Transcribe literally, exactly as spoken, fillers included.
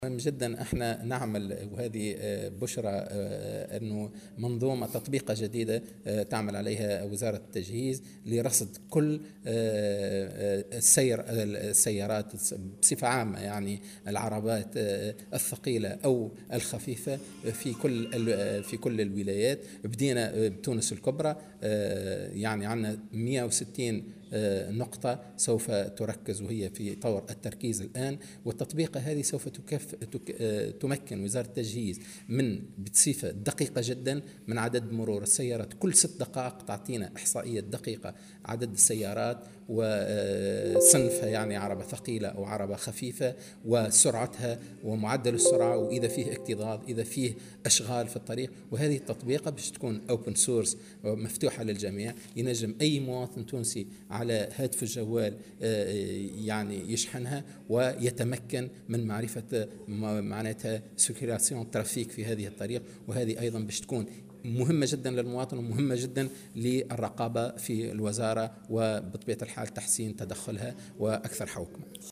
مهم جدا احنا نعمل، وهذه بشرى انه منظومه تطبيقه جديده تعمل عليها وزاره التجهيز لرصد كل السير السيارات بصفه عامه، يعني العربات الثقيله او الخفيفه في كل في كل الولايات. بدينا بتونس الكبرى، يعني عندنا مئة وستين نقطة سوف تركز، وهي في طور التركيز الآن. والتطبيقة هذه سوف تكف تمكن وزارة التجهيز من بصفة دقيقة جدا من عدد مرور السيارات. كل ست دقائق تعطينا إحصائية دقيقة عدد السيارات وصنفها، يعني عربة ثقيلة أو عربة خفيفة، وسرعتها ومعدل السرعة، وإذا فيه اكتظاظ، إذا فيه أشغال في الطريق. وهذه التطبيقة باش تكون open source مفتوحة للجميع، ينجم أي مواطن تونسي على هاتف الجوال يعني يشحنها ويتمكن من معرفة معناتها سيركيلاسيون ترافيك في هذه الطريق. وهذه أيضا باش تكون مهمة جدا للمواطن ومهمة جدا للرقابة في الوزارة، وبطبيعة الحال تحسين تدخلها وأكثر حوكمة.